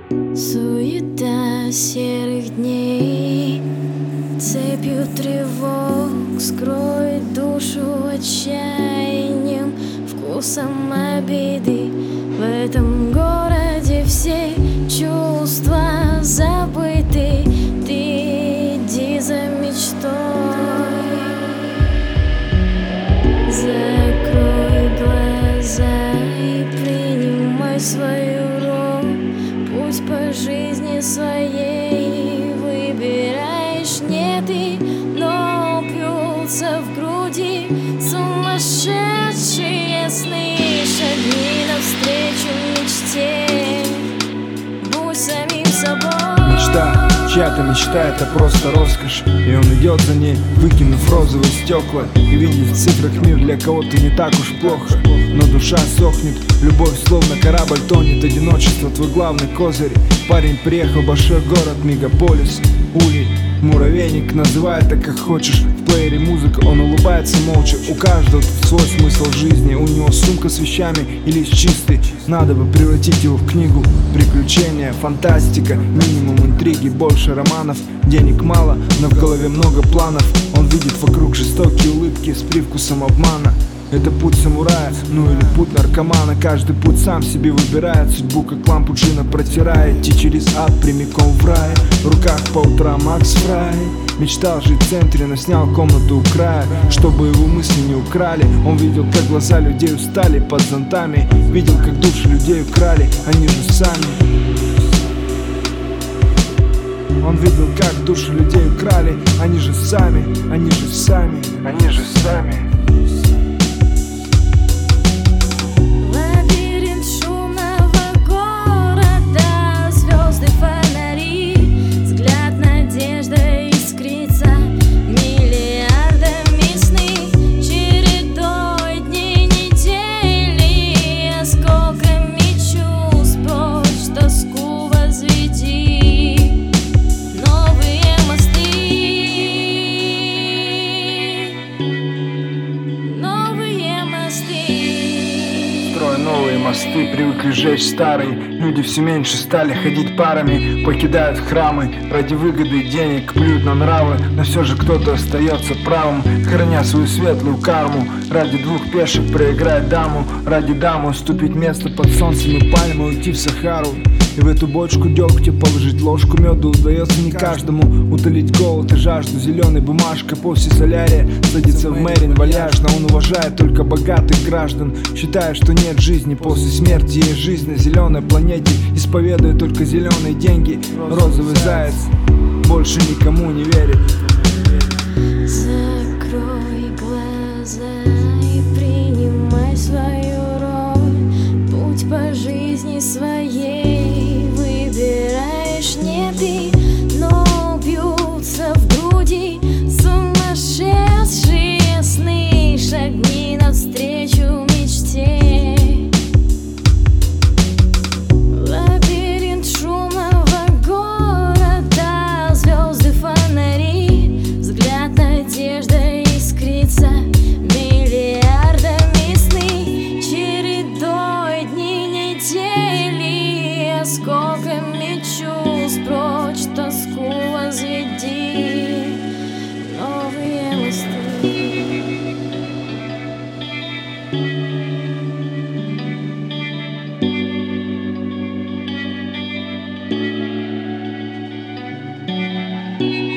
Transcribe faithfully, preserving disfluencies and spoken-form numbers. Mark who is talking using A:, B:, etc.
A: Суета серых дней цепью тревог скроет душу отчаянием, вкусом обиды. В этом городе все чувства забыты. Ты иди за мечтой, закрой глаза и принимай свою роль. Путь по жизни своей выбираешь не ты, но бьются в груди сумасшедшие сны, шаги навстречу мечте. Будь самим собой.
B: Мечта, чья-то мечта — это просто роскошь, и он идет за ней, выкинув розовые стекла, и видит в цифрах мир для кого-то не так уж плохо. Но душа сохнет, любовь словно корабль тонет, одиночество твой главный козырь. Парень приехал в большой город, мегаполис, улей, муравейник, называй это как хочешь. В плеере музыка, он улыбается молча. У каждого свой смысл жизни, у него сумка с вещами и лист чистый. Надо бы превратить его в книгу. Приключения, фантастика, минимум интриги, больше романов. Денег мало, но в голове много планов. Он видит вокруг жестокие улыбки с привкусом обмана. Это путь самурая, ну или путь наркомана. Каждый путь сам себе выбирает, судьбу как лампу джина протирает. Идти через ад прямиком в рай, в руках по утрам Макс Фрай. Мечтал жить в центре, но снял комнату у края, чтобы его мысли не украли. Он видел, как глаза людей устали под зонтами, видел, как души людей украли, они же сами. Он видел, как души людей украли, они же сами, они же сами, они же сами. Новые мосты, привыкли сжечь старые. Люди все меньше стали ходить парами, покидают храмы ради выгоды и денег, плюют на нравы, но все же кто-то остается правым, храня свою светлую карму. Ради двух пешек проиграть даму, ради дамы уступить место под солнцем и пальмой, уйти в Сахару. И в эту бочку дегтя положить ложку меда удается не каждому. Утолить голод и жажду зеленой бумажкой после солярия. Садится в мэрин валяжно, он уважает только богатых граждан, считая, что нет жизни после смерти. Есть жизнь на зеленой планете, исповедует только зеленые деньги. Розовый заяц больше никому не верит.
A: Закрой глаза и принимай свою роль. Путь по жизни своей выбираешь не ты, но бьются в груди сумасшедшие сны, шаги навстречу мечте. Лабиринт шумного города, звезды, фонари, взгляд, надежда искрится миллиардами сны, чередой дни, недели, осколками чувств прочь тоску возведи. Новые мосты. Thank you.